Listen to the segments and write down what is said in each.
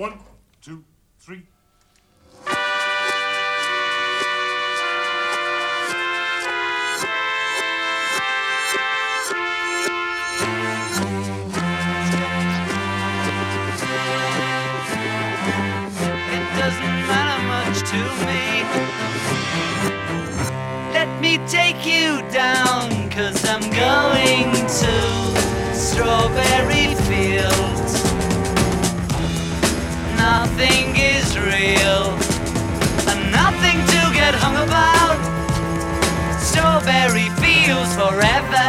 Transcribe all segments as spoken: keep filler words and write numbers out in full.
One, two, three. To me, let me take you down, 'cause I'm going to strawberry fields. Nothing is real and nothing to get hung about. Strawberry fields forever.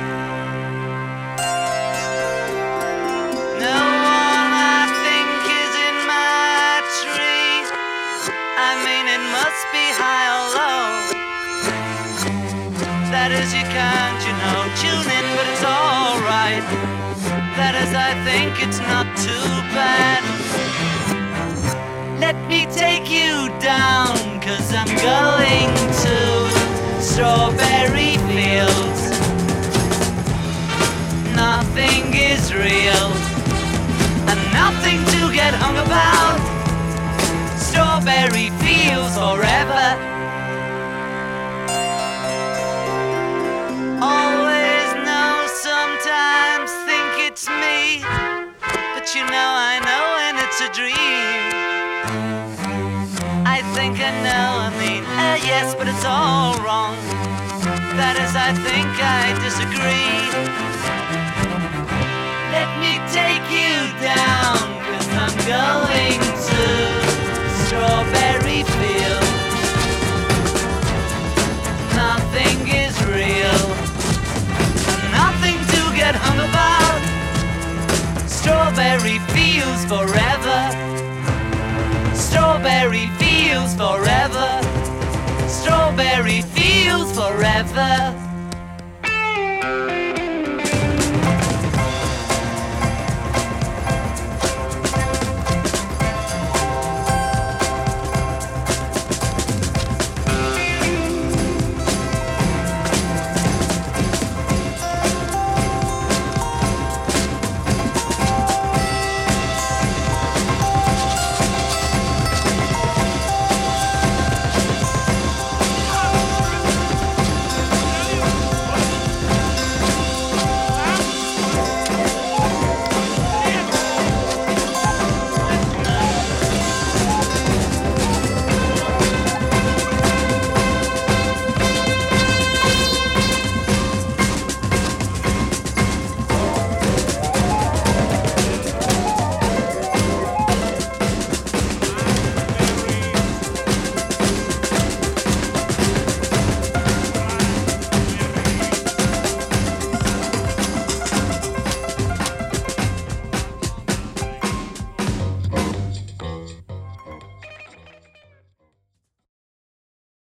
No one I think is in my tree. I mean, it must be high or low. That is, you can't, you know, tune in, but it's alright. That is, I think it's not too bad. Let me take you down, 'cause I'm going to strawberry fields. Nothing is real and nothing to get hung about. Strawberry fields forever. Always know, sometimes think it's me, but you know I know when it's a dream. I think I know, I mean, uh, yes, but it's all wrong. That is, I think I disagree. Let me take you down, 'cause I'm going to strawberry fields. Nothing is real and nothing to get hung about. Strawberry fields forever. Strawberry fields forever. Strawberry fields forever.